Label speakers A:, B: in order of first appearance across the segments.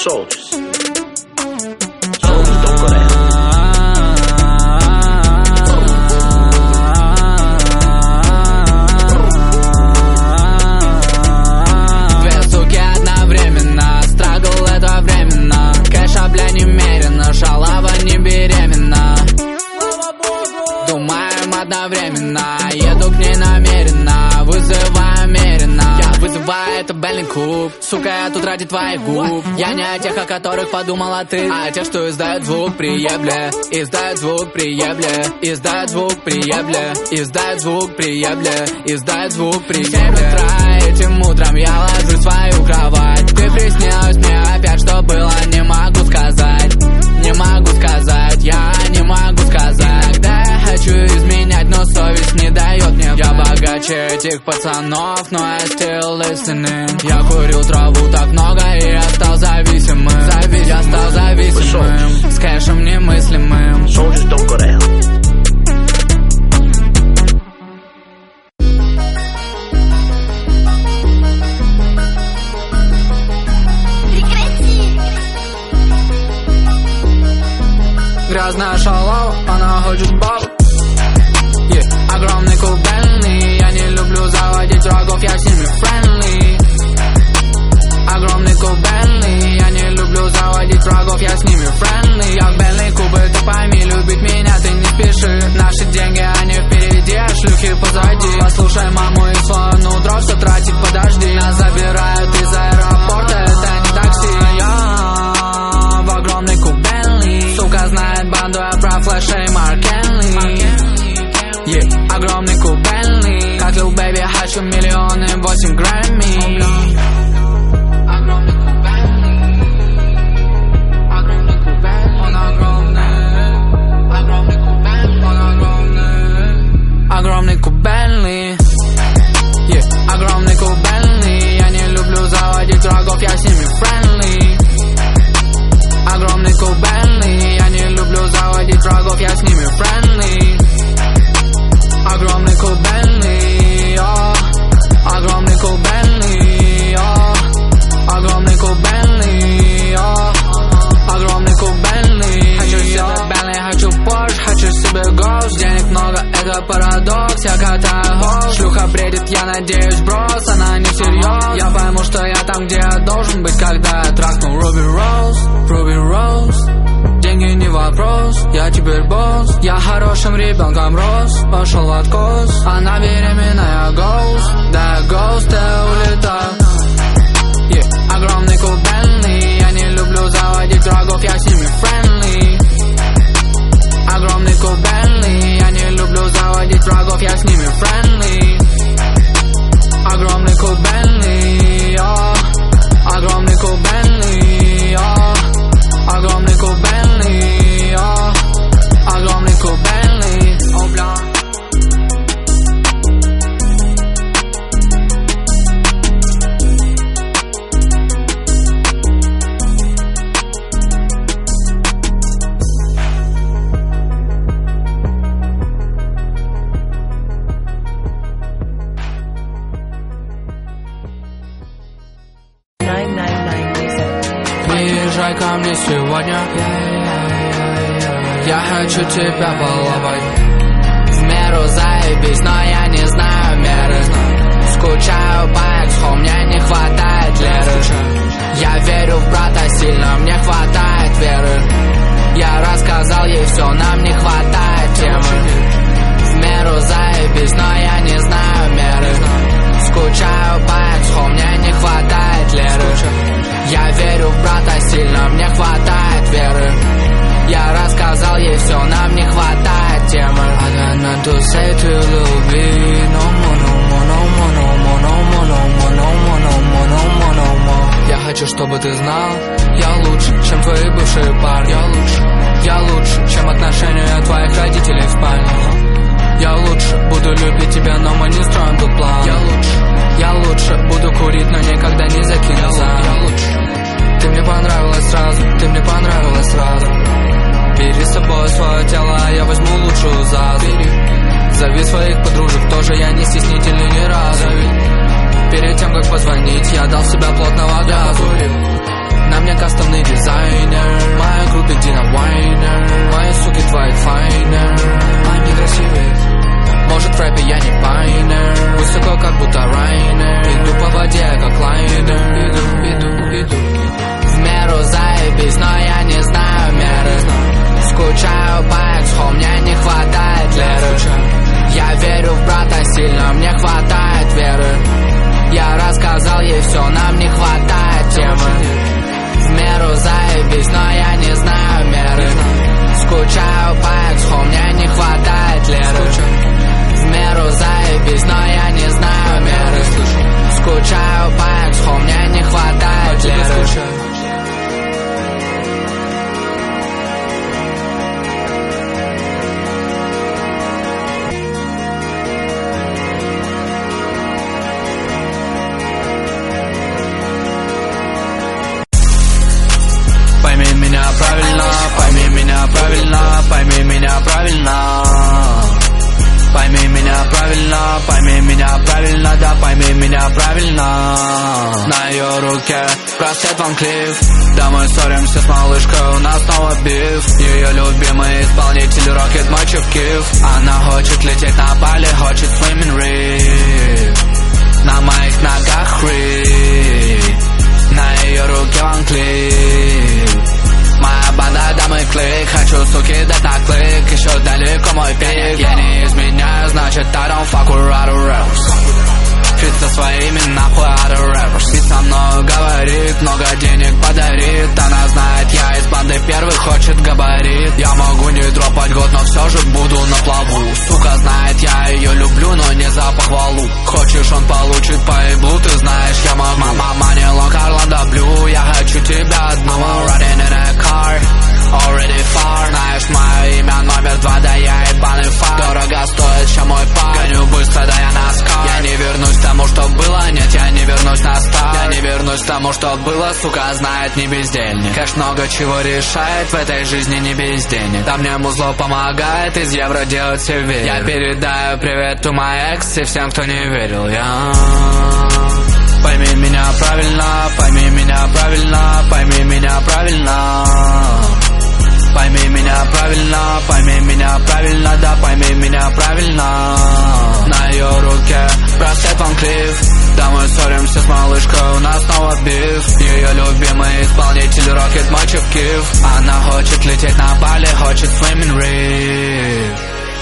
A: soldiers. Soldiers don't go to hell.
B: Две суки одновременно, страгл это временно. Кэша, бля, немерено, шалава не беременна. Думаем одновременно, еду к ней намеренно, вызываю меренно. Я вызываю это Бенли Куб, сука, я тут ради твоих губ. Я не о тех, о которых подумала ты, а о тех, что издают звук при ебле. Издают звук при ебле, издают звук при ебле, издают звук при ебле, издают звук при ебле. 7 утра, этим утром я ложусь в свою кровать. Ты приснилась мне опять, что было, не могу сказать. Не могу сказать, я не могу сказать. Иногда я хочу изменять, но совесть не дает мне. Я богаче этих пацанов, но я still listening. Я курил траву так много и я стал зависимым. Я стал зависимым, с кэшем немыслимым.
A: Soldiers don't go to hell.
B: Грязная шалава, она хочет бабу. Огромный кубельный, я не люблю заводить врагов, я с ними friendly. Огромный кубельный, я не люблю заводить врагов, я с ними friendly. Я в Бенли Кубы, ты пойми, любить меня ты не спеши. Наши деньги, они впереди, а шлюхи позади. Послушай маму и свое нутро, все тратить, подожди. Нас забирают из аэропорта, это не такси. Я в огромный кубельный, сука знает банду, я про Флэша и Марк Энли. Огромный кубельный, как Lil Baby, хочу миллионы, 8 Грэмми. Огромный кубельный, огромный кубельный, он огромный. Огромный кубельный, он огромный. Огромный кубельный, огромный кубельный. Я не люблю заводить врагов, я с ними friendly. Огромный кубельный, я не люблю заводить врагов, я с ними friendly. Огромный кубельный, огромный кубельный, огромный кубельный, огромный кубельный. Хочу себе Бенли, хочу Порш, хочу себе Ghost. Денег много, это парадокс, я катаю хост. Шлюха бредит, я надеюсь, брос, она не всерьез. Я пойму, что я там, где я должен быть, когда я трахнул Ruby Rose, Ruby Rose. Деньги не вопрос, я теперь босс. Я хорошим ребенком рос, пошел в откос. Она беременная, ghost, да, ghost, я улетаю. Огромный кубельный, я не люблю заводить врагов, я с ними friendly. Огромный кубельный, я не люблю заводить врагов, я с ними friendly. Огромный кубельный, огромный кубельный, огромный кубельный, огромный кубельный, о бля. Приезжай ко мне сегодня, я хочу тебя баловать. В меру заебись, но я не знаю меры. Скучаю по экс-хом, мне не хватает леры. Я верю в брата сильно, мне хватает веры. Я рассказал ей все, нам не хватает темы. В меру заебись, но я не знаю меры. Скучаю по экс-хом, мне не хватает леры. Я верю в брата сильно, мне хватает веры. Я рассказал ей все, нам не хватает темы. I got nothing to say to you, little baby. No more, no more, no more, no more, no more, no more, no more, no more, no more, no more. Я хочу, чтобы ты знал, я лучше, чем твои бывшие парни. Я лучше, чем отношения твоих родителей в спальне. Я лучше буду любить тебя, но мы не строим тут план. Я лучше буду курить, но никогда не закинуться. Ты мне понравилась сразу, ты мне понравилась сразу. Бери с собой свое тело, а я возьму лучшую зазу. Зови своих подружек, тоже я не стеснительный ни разу. Перед тем, как позвонить, я дал себя плотного газу. Нам мне кастомный дизайнер. Моя группа Дина Вайнер. Мои суки твои файнер. Они красивые. Может в рэпе я не пайнер. Высоко как будто Райнер. Иду по воде как лайнер. Иду в меру заебись, но я не знаю меры. Скучаю по экс-хо, мне не хватает леры. Я верю в брата сильно, мне хватает веры. Я рассказал ей все, нам не хватает темы. В меру заебись, но я не знаю меры. Скучаю по экс-хо, мне не хватает леры. В меру заебись, но я не знаю меры. Скучаю по экс-хо, мне не хватает леры. Пойми меня правильно, пойми меня правильно, пойми меня правильно. Пойми меня правильно, пойми меня правильно, да пойми меня правильно. На ее руке браслет Ван Клифф. Да мы ссоримся с малышкой, у нас снова биф. Ее любимый исполнитель Rocket мой Чипкив. Она хочет лететь на Бали, хочет swimming reef. На моих ногах хрип. На ее руке Ван Клифф. Моя банда, да мы клик. Хочу суки дать на клик. Еще далеко мой пик. Я не изменяю, значит I don't fuck with other rappers. Фит со своими нахуй other rappers. И со мной говорит, много денег подарит. Она знает, я из банды первый, хочет габарит. Я могу не дропать год, но все же буду на плаву. Сука знает, я ее люблю, но не за похвалу. Хочешь, он получит по еблу, ты знаешь, я могу. Мама не лонг, Орландо Блю. Я хочу тебя одну. I'm riding in a car, already far. Знаешь мое имя номер 2, да я ебаный фар. Дорого стоит, чем мой пар. Гоню быстро, да я на скар. Я не вернусь к тому, что было, нет, я не вернусь на старт. Я не вернусь к тому, что было, сука знает, не бездельник. Кэш много чего решает, в этой жизни не без денег. Да мне музло помогает, из евро делать все верю. Я передаю привет to my ex и всем, кто не верил. Пойми меня правильно, пойми меня правильно, пойми меня правильно. Пойми меня правильно, пойми меня правильно, да пойми меня правильно. На ее руке браслет Ван Клифф. Да мы ссоримся с малышкой, у нас снова биф. Ее любимый исполнитель Rocket мой Чипкив. Она хочет лететь на Бали, хочет swimming reef.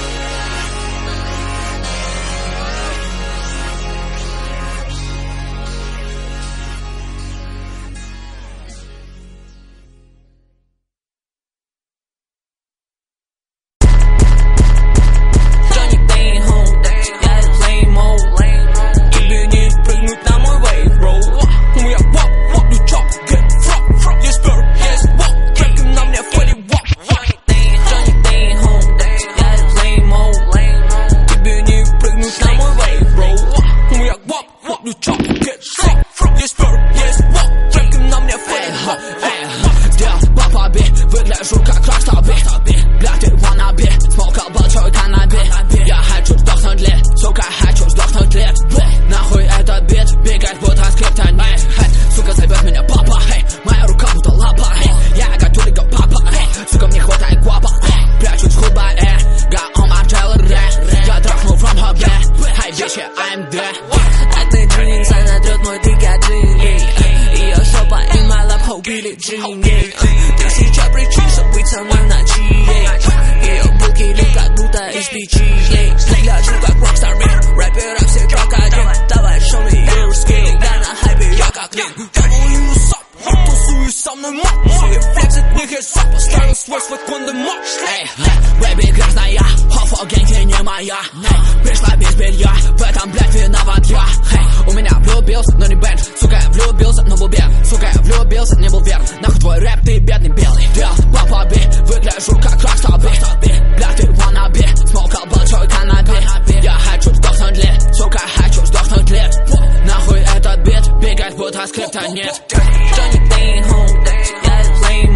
B: Пришла без белья, в этом, блядь, виноват я. У меня влюбился, но не бэнд. Сука, я влюбился, но был бед. Сука, я влюбился, не был верн. Нахуй твой рэп, ты бедный белый. Дел по побе, выгляжу как рокстаби. Блядь, ты wannabe, смолкал большой каннабе. Я хочу сдохнуть лет, сука, хочу сдохнуть лет. Нахуй этот бит, бегать будто скрипта нет. Johnny Dane home, я lame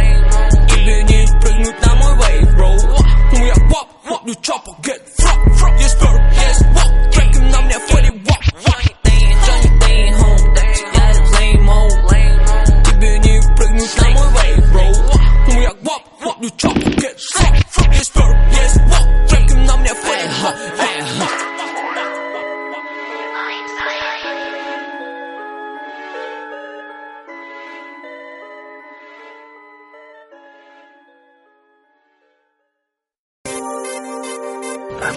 B: mode. Или не прыгнуть на мой wave, bro. Я pop, you chopper, get fuck, yes bro, yes walk. Треком на мне 40 walk. Johnny Dane home, я lame mode. Тебе не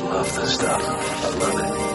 A: love this stuff. I love it.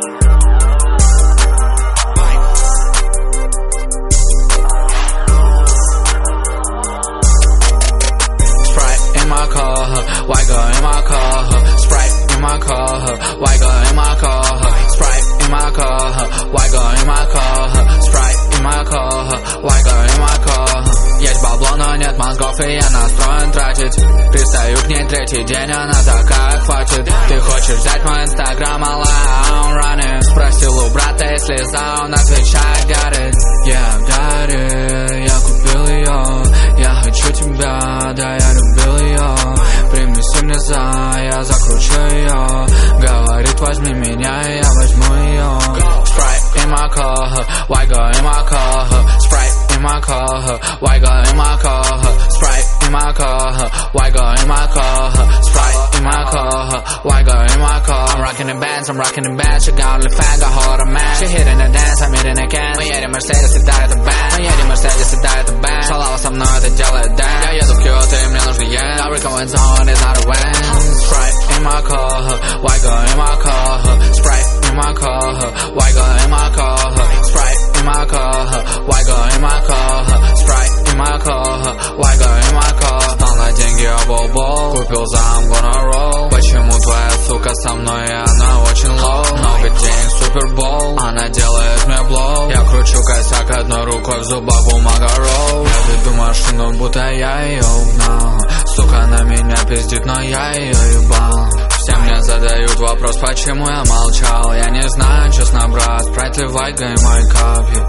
B: White girl in my car, Sprite in my car, white girl in my car, Sprite in my car, white girl in my car, Sprite in my car, white girl in my car. Есть бабло, но нет мозгов, и я настроен тратить. Пристаю к ней третий день, она такая хватит. Ты хочешь взять мой инстаграм, I'm running. Спросил у брата, если за, он отвечает, got it. Yeah, got it, я купил ее. Я хочу тебя, да, я любил ее. Принеси мне за, я закручу ее. Говорит, возьми меня, и я возьму ее. Sprite in my car, white girl in my car, Sprite in my car, white girl in my car, Sprite in my car, white girl in my car, Sprite in my car, white girl in my car. I'm rocking the bands, she got only fan, got hold of man. She hitting the dance, I'm hitting the can. Мы едем Мерседес, и да, это бэнд. Мы едем Мерседес, и да, это бэнд. Шалава со мной, это делает дэн. Я еду в Киото, и мне нужны йен. Every going zone is not a win. Sprite in my car, white girl in my car, Sprite in my car, white girl in my car, Sprite in my car, white girl in my car, Sprite in my car, white girl in my car. Стал на деньги обол-бол, купил за I'm gonna roll. Почему твоя сука со мной, и она очень low? Много денег, супербол, она делает мне блоу. Я кручу косяк одной рукой, в зубах бумага роу. Я веду машину, будто я ее угнал. Сука на меня пиздит, но я ее ебал. Все мне задают вопрос, почему я молчал. Я не знаю, честно, брат, Sprite ли white girl in my cup, yeah.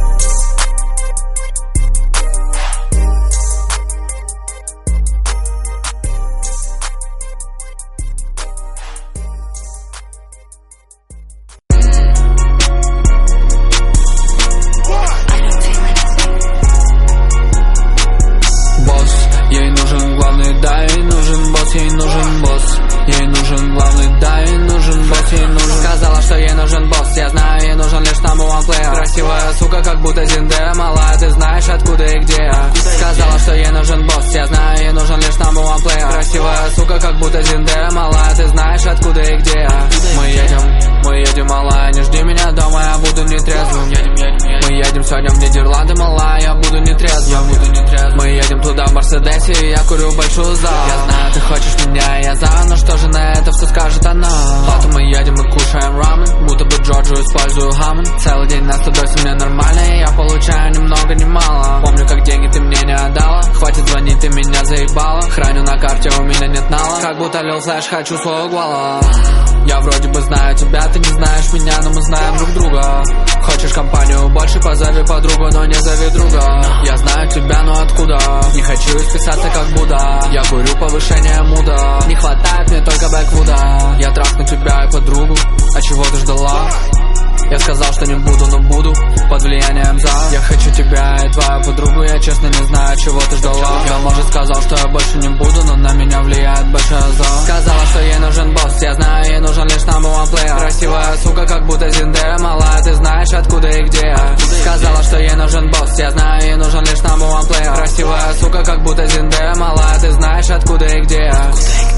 B: Ей нужен главный, да, ей нужен босс, ей нужен босс. Ей нужен главный, да, ей нужен босс, ей нужен. Сказала, что ей нужен босс, я знаю, ей нужен лишь number one player. Красивая сука, как будто Зинде, малая, ты знаешь, откуда и где я. Сказала, что ей нужен босс, я знаю, ей нужен лишь number one player. Красивая сука, как будто Зинде, малая, ты знаешь, откуда и где я. Мы едем, малая, не жди меня дома, я буду нетрезвым. Мы едем сегодня в Нидерланды, малая, я буду нетрезвым. Мы едем туда в Мерседесе, и я курю большую зал. Я знаю, ты хочешь меня, я за, но что же на это все скажет она? Потом мы едем и кушаем рамен, будто бы Джорджу использую хаммон. Целый день на 108 мне нормально, и я получаю ни много ни мало. Помню, как деньги ты мне не отдала, хватит звонить, ты меня заебала. Храню на карте, у меня нет нала, как будто лил флэш, хочу свою гвала. Я вроде бы знаю тебя, ты не знаешь меня, но мы знаем друг друга. Хочешь компанию больше, позови подругу, но не зови друга. Я знаю тебя, но откуда? Не хочу исписаться как Будда. Я курю повышение муда, не хватает мне только бэквуда. Я трахну тебя и подругу, а чего ты ждала? Я сказал, что не буду, но буду под влиянием за. Я хочу тебя и твою подругу, я честно не знаю, чего ты ждала. Я, может, сказал, что я больше не буду, но на меня влияет большая за. Сказала, что ей нужен босс, я знаю, ей нужен лишь number one player. Красивая сука, как будто Зинде, малая, ты знаешь, откуда и где я. Сказала, что ей нужен босс, я знаю, ей нужен лишь number one player. Красивая сука, как будто Зинде, малая, ты знаешь, откуда и где я.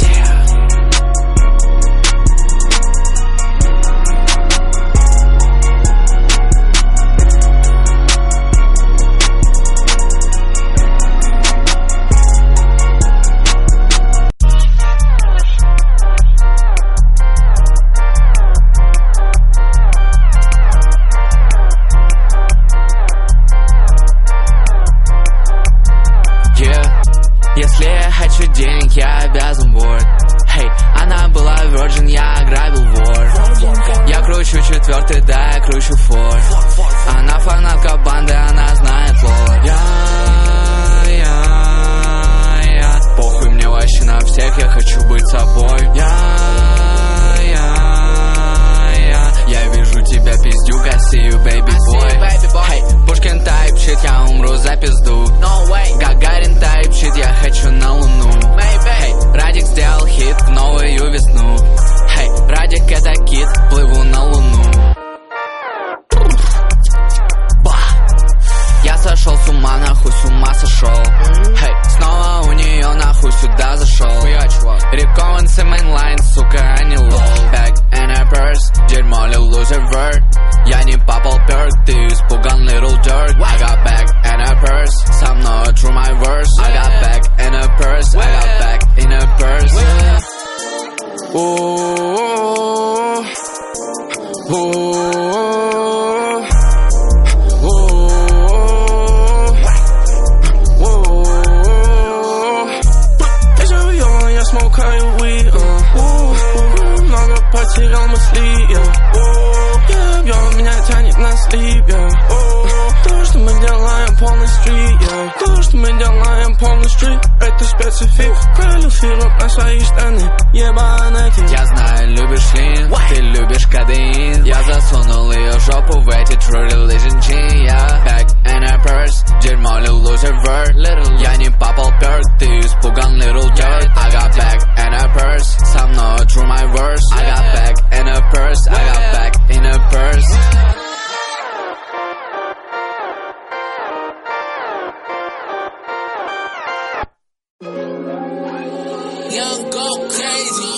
C: Если я хочу денег, я обязан work. Hey, она была virgin, я ограбил вор. Я кручу четвертый, да, я кручу фор. Она фанатка банды, она знает лор. Я похуй мне вообще на всех, я хочу быть собой. Я вижу тебя, пиздюк, I see you, baby boy. Hey, Пушкин type shit, я умру за пизду. Гагарин type shit, я хочу на луну. Hey, Радик сделал хит в новую весну. Hey, Радик это кит, плыву на луну. сошел с ума, нахуй с ума сошел. Хей, снова у нее нахуй сюда зашел. Рекованцы мейнлайн, сука, а не лол. Back in a purse, дерьмо ли loser word. Я не попал перк, ты испуган little jerk. I got back in a purse, со мной true my verse. I got back in a purse, I got back in a purse.
D: Smoke high weed, много потерял мысли, yeah, меня тянет на слип, yeah. То, что мы делаем полный стрит, yeah. То, что мы делаем полный стрит, это специфик. Квалифируют на свои штаны, ебанки.
C: Я знаю, любишь лин, ты любишь кадеин. Я засунул ее жопу в эти true religion jeans, yeah. Back in a purse, дерьмо ли loser word. Я не попал перк, ты испуган little jerk. I got back in a purse, со мной true my verse. I got back in a purse, I got back in a purse.
B: Young go crazy.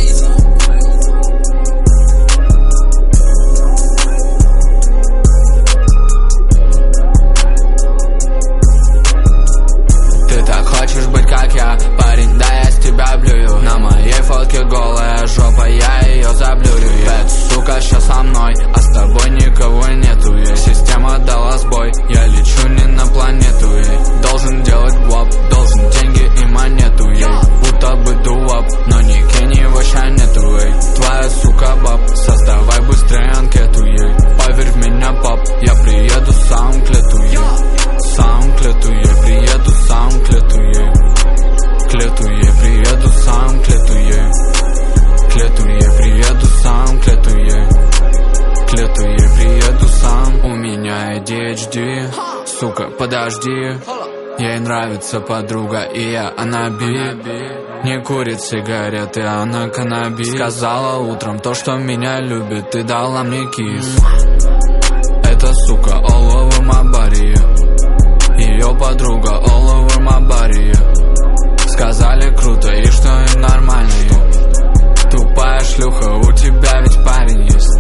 C: Ты так хочешь быть как я, парень, да я с тебя блюю. На моей фотке голая жопа, я ее заблюрю. Бэт, сука, щас со мной, а с тобой никого нету. Ей система дала сбой, я лечу не на планету. Ей должен делать блоп, должен деньги и монету. Ей будто бы дуап, но ни Кенни вообще нету. Ей твоя сука баб, создавай быстрее анкету. Ей поверь в меня, пап, я приеду сам к лету. Ей сам к лету, ей приеду сам к лету. Ей к лету, ей приеду сам к лету. Ей к лету, ей приеду сам к лету. Ей к лету, ей приеду сам. У меня ADHD, сука, подожди. Ей нравится подруга, и она би. Не курит сигареты, а на каннабис. Сказала утром то, что меня любит, ты дала мне кис. Эта сука all over my body. Ее подруга all over my body. Сказали круто и что им нормально. Тупая шлюха, у тебя ведь парень есть.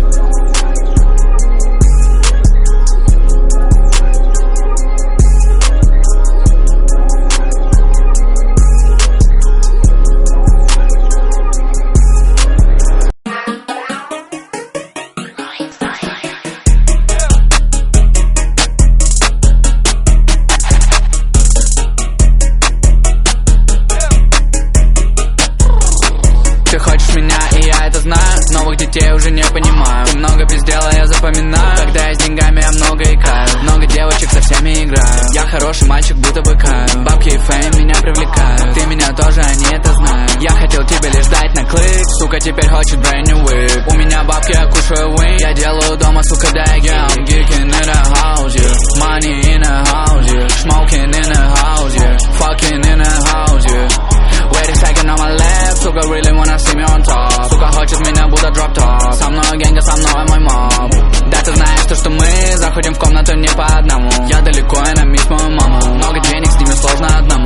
C: Новых детей уже не понимаю. Ты много пиздела, я запоминаю. Когда я с деньгами, я много икаю. Много девочек, со всеми играю. Я хороший мальчик, будто бы каю. Бабки и фейм меня привлекают. Ты меня тоже, они это знают. Я хотел тебе лишь дать на клик. Сука теперь хочет brand new whip. У меня бабки, я кушаю wing. Я делаю дома, сука, дай yeah. I'm geeking in the house, yeah. Money in the house, yeah. Smoking in the house, yeah. Fucking in the house, yeah. Wait a second on my lap. Сука really wanna see me on top. Сука хочет меня, будто drop top. Со мной генга, со мной мой моб. Да ты знаешь то, что мы заходим в комнату не по одному. Я далеко, и на мисс мою маму. Много денег, с ними сложно одному.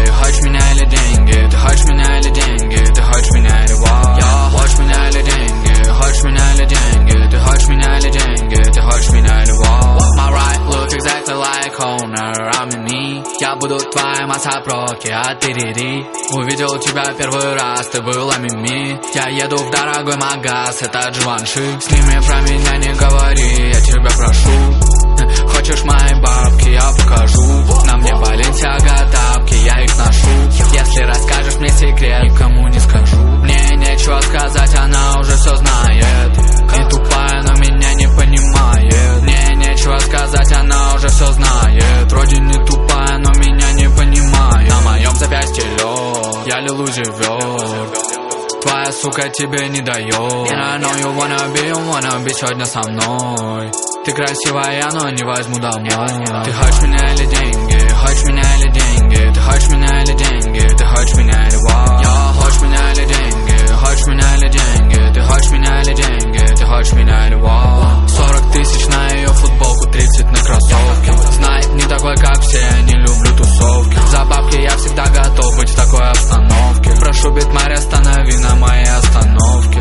C: Хочешь меня или деньги? Ты хочешь меня или вау? Хочешь меня или деньги?
B: масса проки, а ты-ри-ри. Увидел тебя первый раз, ты была мими. Я еду в дорогой магаз, это Дживанши. С ними про меня не говори, я тебя прошу. Хочешь мои бабки, я покажу. На мне Balenciaga тапки, я их ношу. Если расскажешь мне секрет, никому не скажу. Мне нечего сказать, она уже все знает. И тупая, но меня не понимает. Мне нечего сказать, она уже все знает. Вроде не тупая, но меня не понимает. На моем запястье лед, я Лилузи вверх. Твоя сука тебе не дает. And I know you wanna be сегодня со мной. Ты красивая, но не возьму домой. Ты хочешь меня или деньги? Хочешь меня или деньги? Ты хочешь меня или деньги? Ты хочешь меня или вау? Я хочешь меня или деньги? Хочешь меня или деньги? Ты хочешь меня или деньги? Ты хочешь меня или вау? 40 тысяч на ее футболку, 30 на кроссовки. Знает, не такой, как все, не люблю тусовки. За бабки я всегда готов быть в такой обстановке. Прошу, Битмарь, останови на моей остановке.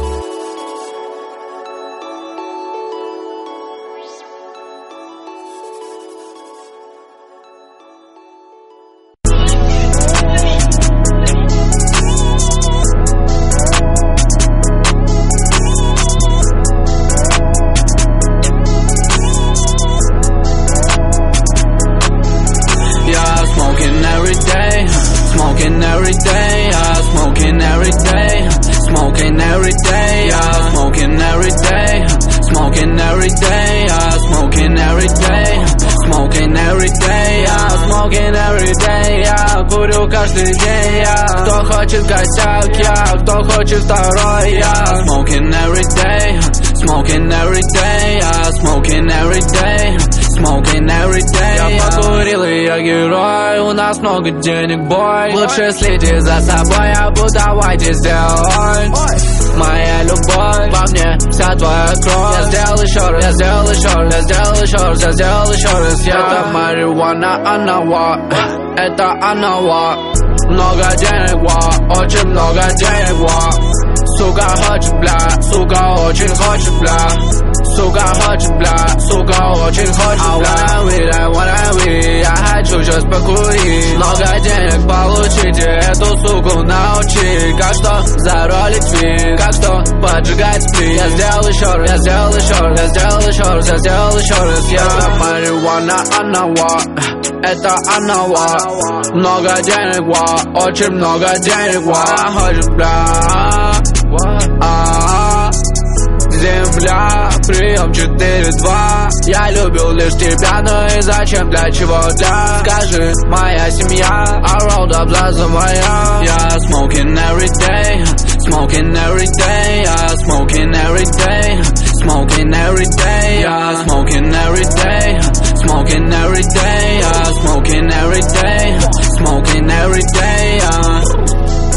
C: Smoking every day, smoking every day, smoking every day, smoking every day, smoking every day, smoking every day, smoking every day, smoking every day, я курю каждый день, кто хочет косяк, я, кто хочет второй, я. Smoking every day, smoking every day, smoking every day, smoking every day. Я покурил и я герой, у нас много денег, бой. Лучше следи за собой, я буду давайте сделай. Моя любовь, во мне вся твоя кровь. Я сделал еще раз, я сделал еще раз, я сделал еще раз, я сделал еще раз. Это марихуана, она what? Это она what? Много денег, what? Очень много денег, what? Сука хочет, бля, сука очень хочет, бля. Сука хочет, бля, сука очень хочет, бля. I wanna weed, я хочу сейчас покурить. Много денег получите, эту суку научи. Как что заролить вид, как что поджигать сплит. Я сделал еще раз, я сделал еще раз, я сделал еще раз, я сделал еще раз. Это марихуана, она what? Это она what? Много денег, what? Очень много денег, what? Хочет, бля. Земля, прием 4-2. Я любил лишь тебя, но и зачем, для чего, для? Скажи, моя семья, I rolled up за моя. Я smoking every day, smoking every day, smoking every day, smoking every day, smoking every day, smoking every day, smoking every day, smoking every day.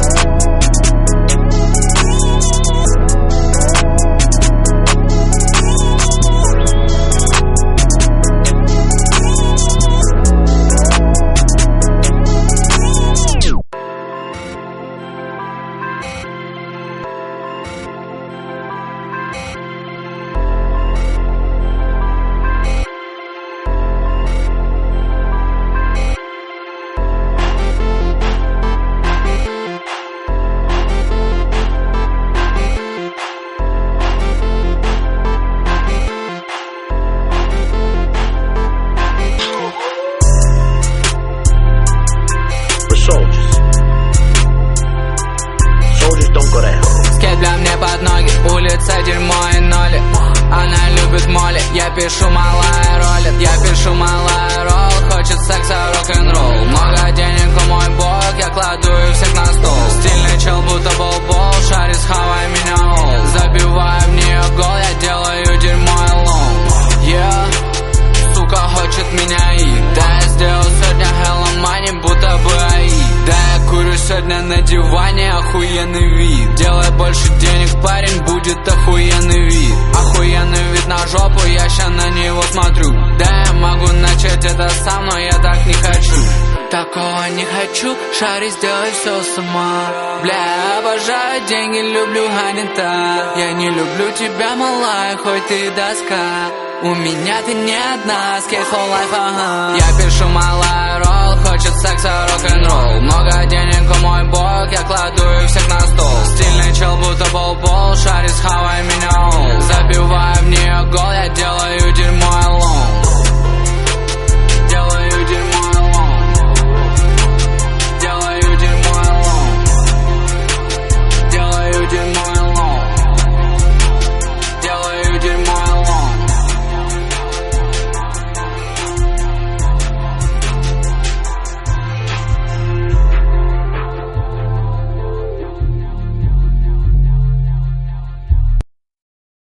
C: Я пишу малая ролит, я пишу малая ролл. Хочет секса, рок-н-ролл. Много денег у мой бог, я кладу их всех на стол. Стильный чел, будто бол-бол, шарис, хавай меня ол. Забиваю в нее гол, я делаю дерьмо alone. Yeah, сука хочет меня и да, я сделал сегодня hella money, будто бы АИ. Да, я курю сегодня на диване, охуенный вид. Делай больше денег, парень, будет охуенный вид. Охуенный вид на жопу, я ща на него смотрю. Да, я могу начать это сам, но я так не хочу. Такого не хочу, шари, сделай все сама. Бля, я обожаю деньги, люблю гонята. Я не люблю тебя, малая, хоть ты доска. У меня ты не одна, скейт whole life, ага. Я пишу малая ролл,
B: хочет секса, рок-н-ролл. Много денег, о мой бог, я кладу их всех на стол. Стильный чел, будто пол-пол, шарит, схавай меня. Забивая в нее гол, я делаю дерьмо.